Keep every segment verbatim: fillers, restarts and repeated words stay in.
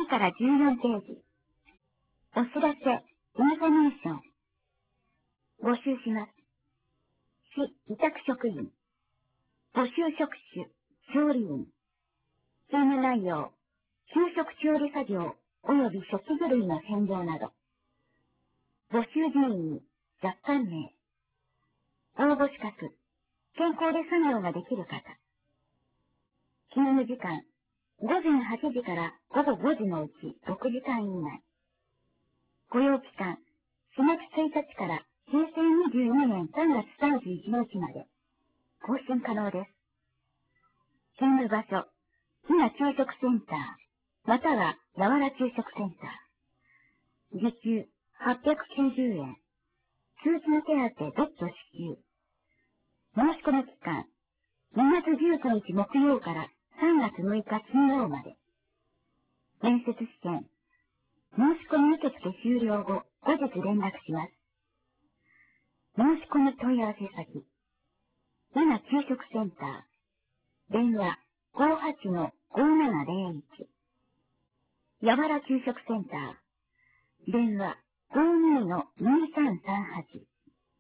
からじゅうよんページ。お知らせ、インフォメーション。募集します。市委託職員。募集職種、調理員。勤務内容、給食調理作業、及び食器類の洗浄など。募集人員、若干名。応募資格、健康で作業ができる方。勤務時間、午前はちじから午後ごじのうちろくじかん以内。雇用期間、しがつついたちからへいせいにじゅうにねんさんがつさんじゅういちにちまで。更新可能です。勤務場所、ひな給食センター、またはやわら給食センター。時給はっぴゃくきゅうじゅうえん。通勤手当別途支給。申し込み期間、にがつじゅうくにち木曜からさんがつむいか金曜まで。面接試験。申し込み受付終了後、後日連絡します。申し込み問い合わせ先。ひな給食センター。電話ごーはちのごーななぜろいち。やわら給食センター。電話ごーにのにさんさんはち。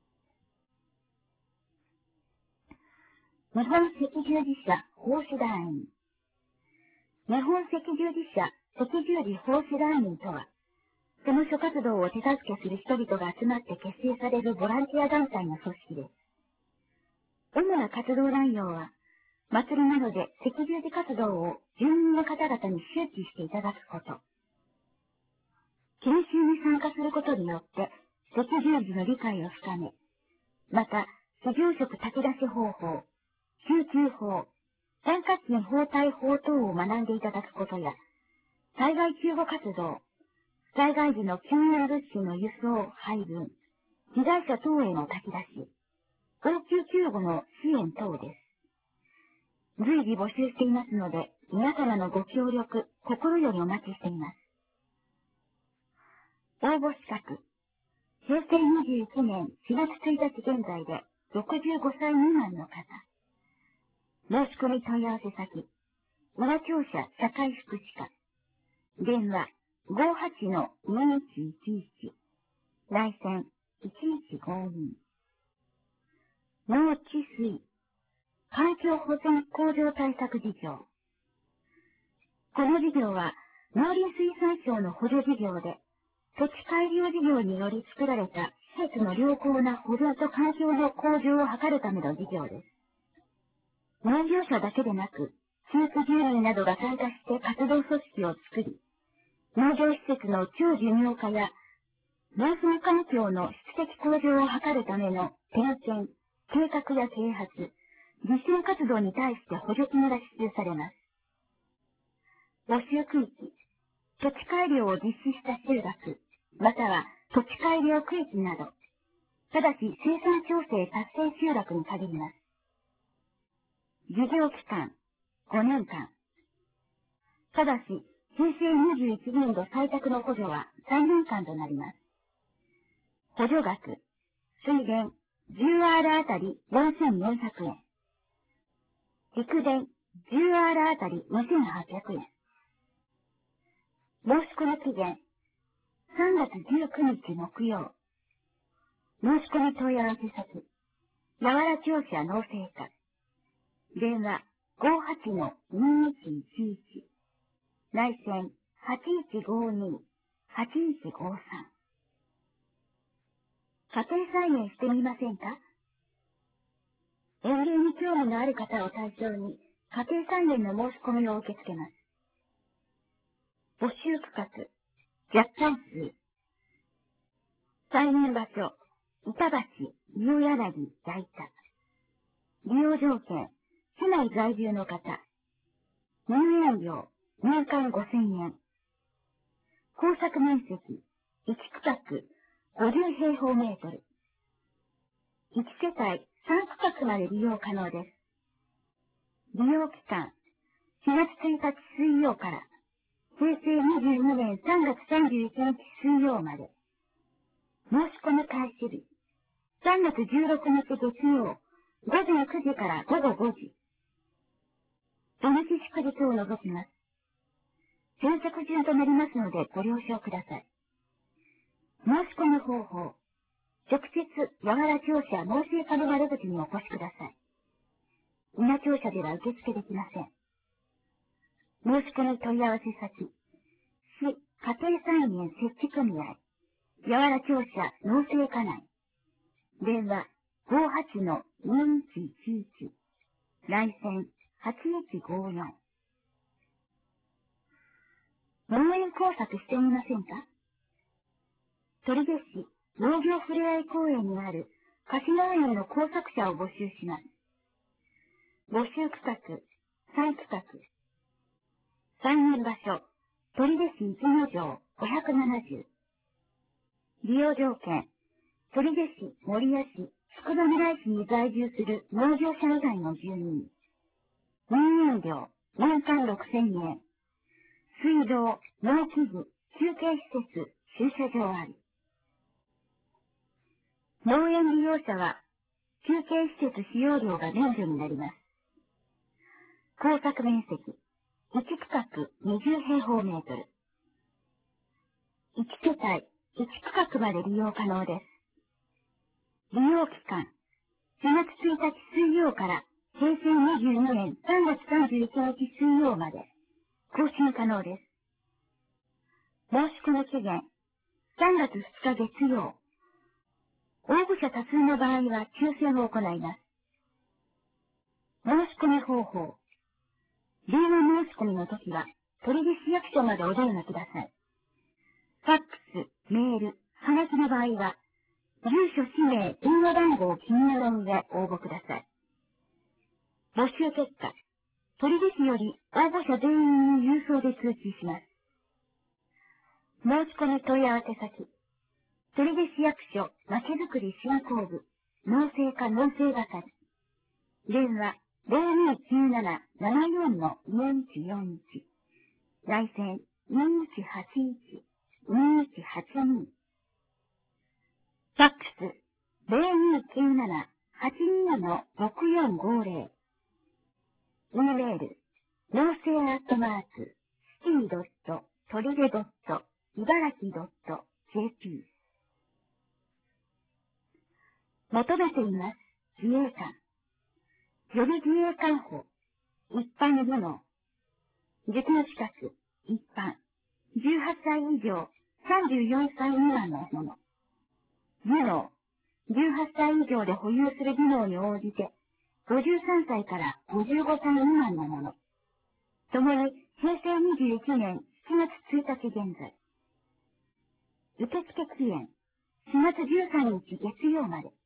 日本赤十字社奉仕団員。日本赤十字社赤十字奉仕団員とは、その諸活動を手助けする人々が集まって結成されるボランティア団体の組織です。主な活動内容は、祭りなどで赤十字活動を住民の方々に周知していただくこと。研修に参加することによって赤十字の理解を深め、また、非常食炊き出し方法、救急法、三角形包帯法等を学んでいただくことや、災害救護活動、災害時の救援物資の輸送、配分、被害者等への炊き出し、応急救護の支援等です。随時募集していますので、皆様のご協力、心よりお待ちしています。応募資格。へいせいにじゅういちねんしがつついたち現在でろくじゅうごさい未満の方。申し込み問い合わせ先。浦庁舎社会福祉課。電話ごーはちのにいちいちいち。来線いちいちごに。農地水。環境保全向上対策事業。この事業は農林水産省の補助事業で、土地改良事業により作られた施設の良好な保存と環境の向上を図るための事業です。農業者だけでなく、地域住民などが参加して活動組織を作り、農業施設の長寿命化や農村環境の質的向上を図るための点検、計画や啓発、実践活動に対して補助金が支給されます。募集区域、土地改良を実施した集落、または土地改良区域など、ただし生産調整達成集落に限ります。事業期間、ごねんかん。ただし、へいせいにじゅういちねんど採択の補助はさんねんかんとなります。補助額、水田 じゅうアール あたりよんせんよんひゃくえん。蓄電 じゅうアール あたりにせんはっぴゃくえん。申し込み期限、さんがつじゅうくにち木曜。申し込み問い合わせ先、やわら庁舎農政課。電話ごーはちのにいちいちいち。来線はちいちごに、はちいちごさん。家庭菜園してみませんか？園芸に興味のある方を対象に、家庭菜園の申し込みを受け付けます。募集区画、若干数。菜園場所、板橋、new柳、大田。利用条件、市内在住の方。入園料、年間ごせんえん。耕作面積、いち区画、ごじゅうへいほうメートル。いち世帯さん区画まで利用可能です。利用期間、しがつついたち水曜から、へいせいにじゅうにねんさんがつさんじゅういちにち水曜まで。申し込み開始日、さんがつじゅうろくにち月曜、ごぜんくじからごごごじ。土日祝日を除きます。 先着順となりますのでご了承ください。申し込む方法。直接、和原庁舎納税課の窓口にお越しください。稲庁舎では受付できません。申し込み問い合わせ先。市家庭菜園設置組合。和原庁舎納税課内。電話 ごーはちのにいちいちいち。来線はちいちごよん。農園工作してみませんか？取手市農業ふれあい公園にある貸し農園の工作者を募集します。募集区画、再区画。再現場所、取手市一の城ごひゃくななじゅう。利用条件、取手市、守谷市、宿場村市に在住する農業者以外の住民。入園料、年間ろくせんえん。水道、農機具、休憩施設、駐車場あり。農園利用者は、休憩施設使用料が免除になります。工作面積、いち区画にじゅうへいほうメートル。いち世帯、いち区画まで利用可能です。利用期間、しがつついたち水曜からへいせいにじゅうにねんさんがつさんじゅういちにち水曜まで、更新可能です。申し込み期限、さんがつふつか月曜。応募者多数の場合は抽選を行います。申し込み方法。電話申し込みのときは、取手市役所までお電話ください。ファックス、メール、はがきの場合は、住所、氏名、電話番号を記入の上応募ください。募集結果、取手市より応募者全員に郵送で通知します。申し込み問い合わせ先。取手市役所、まちづくり振興部、農政課農政係。電話、ゼロにきゅうなな ななよんのにいちよんいち。来線、にいちはちいち にいちはちに。ファックス、ゼロにきゅうなな はちにのろくよんごぜろ。イメール、農政アットマーク、シティドット、トリデドット、茨城ドット、ジェーピー。求めています。自衛官。予備自衛官補。一般部門。受験資格。一般。じゅうはっさい以上、さんじゅうよんさい未満のもの。技能。じゅうはっさい以上で保有する技能に応じて、ごじゅうさんさいからごじゅうごさい未満のもの。ともに、へいせいにじゅういちねんしちがつついたち現在。受付期限。しがつじゅうさんにち月曜まで。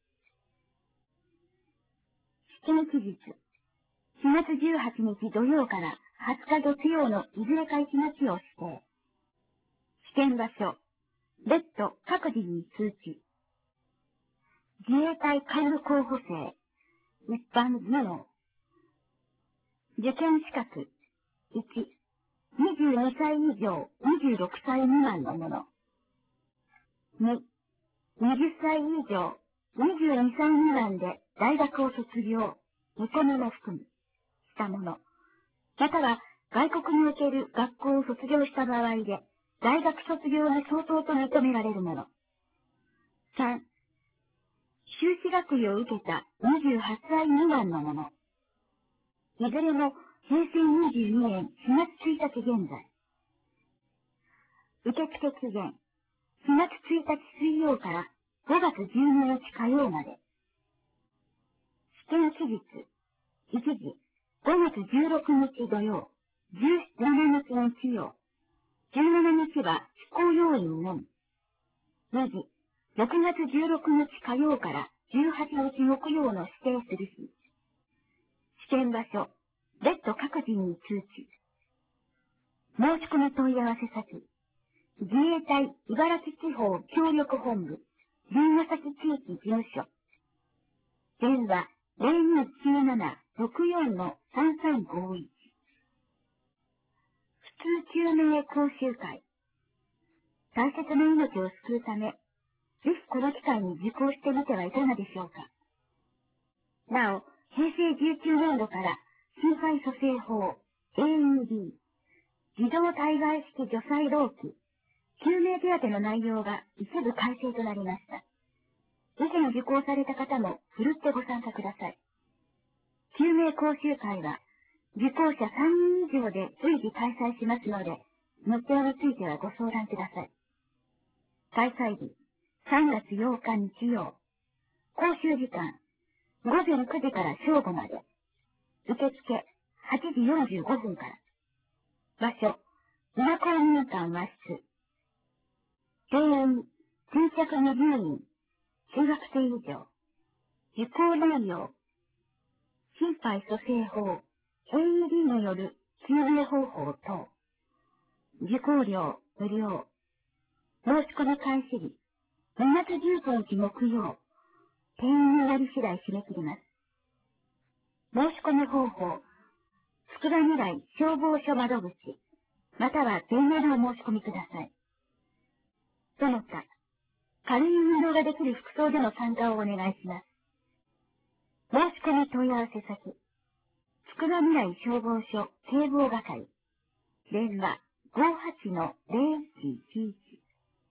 試験期日。しがつじゅうはちにち土曜からはつか月曜のいずれかいちにちを指定。試験場所。別途各自に通知。自衛隊幹部候補生。一般技能。受験資格。いち、にじゅうにさい以上にじゅうろくさい未満のもの。に、はたち以上にじゅうにさい未満で大学を卒業、見込みも含む、したもの。または外国における学校を卒業した場合で、大学卒業が相当と認められるもの。さん、修士学位を受けたにじゅうはっさい未満のもの。いずれもへいせいにじゅうにねんしがつついたち現在。受付期限。しがつついたち水曜からごがつじゅうににち火曜まで。試験期日。いちじ、ごがつじゅうろくにち土曜、じゅうしちにち日曜。じゅうしちにちは飛行要員のみ。にじ、ろくがつじゅうろくにち火曜からじゅうはちにち木曜の指定する日。試験場所、別途各自に通知。申し込み問い合わせ先。自衛隊茨城地方協力本部、龍ヶ崎地域事務所。電話ゼロにきゅうなな ろくよんのさんさんごいち。普通救命講習会。大切な命を救うため、ぜひこの機会に受講してみてはいかがでしょうか。なお、へいせいじゅうきゅうねんどから、心肺蘇生法 エーイーディー、 児童対外式除災労基、救命手当の内容が一部改正となりました。以前受講された方もふるってご参加ください。救命講習会は、受講者さんにん以上で随時開催しますので、日程についてはご相談ください。開催日、さんがつようか日曜。講習時間、ごぜんくじから正午まで。受付、はちじよんじゅうごふんから。場所、稲公民館和室。定員、先着にじゅうにん。中学生以上。受講内容。心肺蘇生法、エーイーディー による救命方法等。受講料、無料。申し込み開始日、にがつじゅうごにち木曜。定員により次第締め切ります。申し込み方法。つくばみらい消防署窓口、または電話でお申し込みください。その他、軽い運動ができる服装での参加をお願いします。申し込み問い合わせ先。つくばみらい消防署警防係。電話 ごーはちのぜろいちいちいち。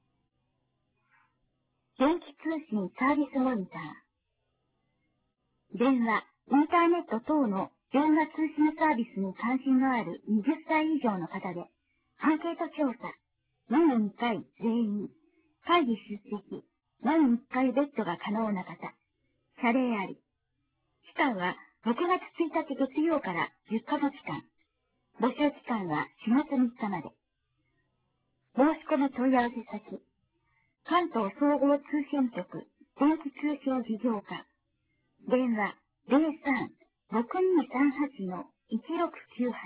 電気通信サービスモニター。電話、インターネット等の電話通信サービスに関心のあるはたち以上の方で、アンケート調査、年にいっかい全員、会議出席、年にいっかいベッドが可能な方、謝礼あり。期間はろくがつついたち月曜からじゅっかげつかん。募集期間はしがつみっかまで。申し込み問い合わせ先。関東総合通信局電気通信事業課。電話ゼロさん ろくにさんはちのいちろくきゅうはち。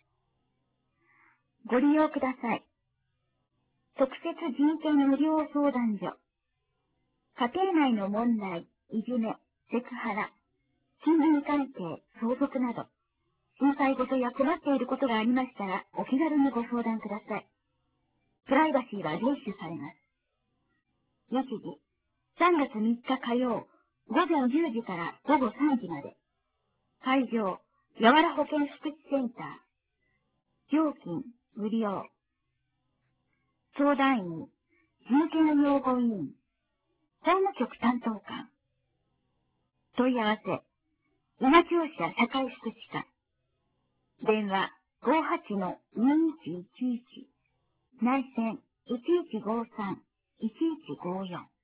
ご利用ください。特設人権無料相談所。家庭内の問題、いじめ、セクハラ、親民関係、相続など、心配事や困っていることがありましたら、お気軽にご相談ください。プライバシーは厳守されます。日時、さんがつみっか火曜、ごぜんじゅうじからごごさんじまで。会場、やわら保健福祉センター。料金、無料。相談員、人権擁護委員、法務局担当官。問い合わせ、稲庁舎社会福祉課。電話、ごーはちのにいちいちいち。内線、いちいちごさん、いちいちごよん。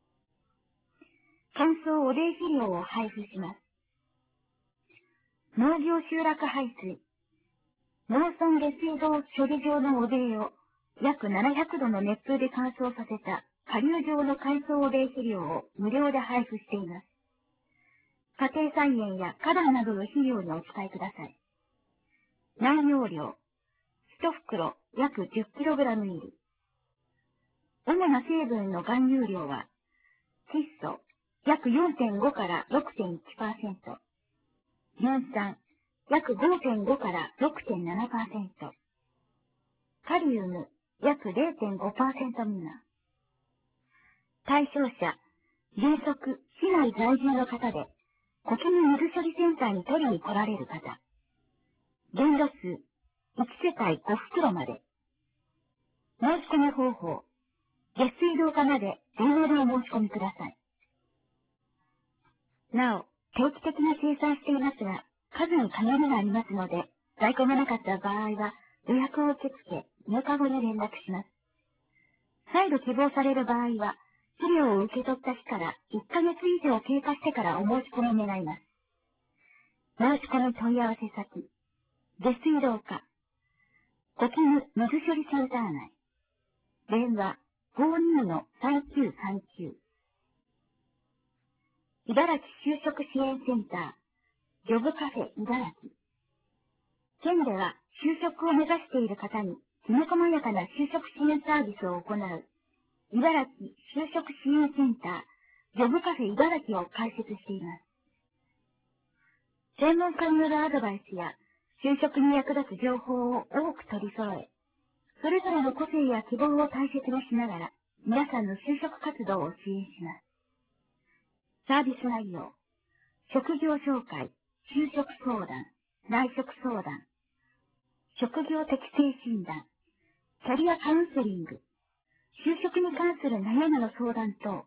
感想お礼資料を配布します。農業集落排水。農村下水道処理場の汚泥を約ななひゃくどの熱風で乾燥させた下流場の海藻汚泥肥料を無料で配布しています。家庭菜園や花壇などの肥料にお使いください。内容量、一袋約 じゅっキログラム 入り。主な成分の含有量は、窒素約 よんてんご から ろくてんいちパーセント、乳酸約 ごてんご から ろくてんななパーセント、カリウム約 れいてんごパーセント 未満。対象者、原則、市内在住の方で、コケの水処理センターに取りに来られる方。限度数、いちせかいごふくろまで。申し込み方法、下水道課まで電話でお申し込みください。なお、定期的に生産していますが、数に限りがありますので、在庫がなかった場合は、予約を受け付け、入荷後に連絡します。再度希望される場合は、資料を受け取った日からいっかげつ以上経過してからお申し込み願います。申し込み問い合わせ先、下水道課、コキム水処理センター内、電話 ごーにーのさんきゅうさんきゅう。茨城就職支援センター、ジョブカフェ茨城。県では就職を目指している方にきめ細やかな就職支援サービスを行う、茨城就職支援センター、ジョブカフェ茨城を開設しています。専門家によるアドバイスや就職に役立つ情報を多く取り揃え、それぞれの個性や希望を大切にしながら、皆さんの就職活動を支援します。サービス内容、職業紹介、就職相談、内職相談、 職業適性診断、キャリアカウンセリング、就職に関する悩みの相談等。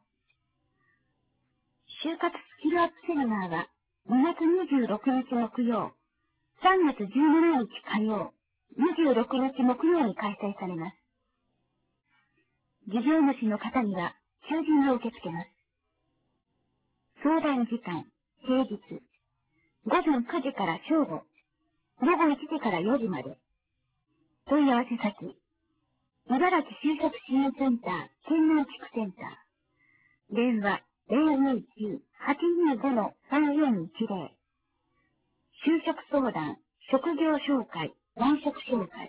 就活スキルアップセミナーはにがつにじゅうろくにち木曜、さんがつじゅうしちにち火曜、にじゅうろくにち木曜に開催されます。事業主の方には求人を受け付けます。相談時間、平日、ごぜんくじから正午、ごごいちじからよじまで。問い合わせ先、茨城就職支援センター、県南地区センター。電話、ゼロにーきゅう はちにーご さんよんいちゼロ。就職相談、職業紹介、内職紹介。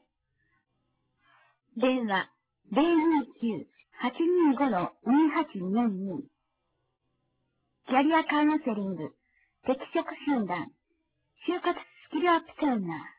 電話、ゼロにーきゅう はちにーご にーはちにーにー。キャリアカウンセリング、適職診断、就活スキルアップセミナー。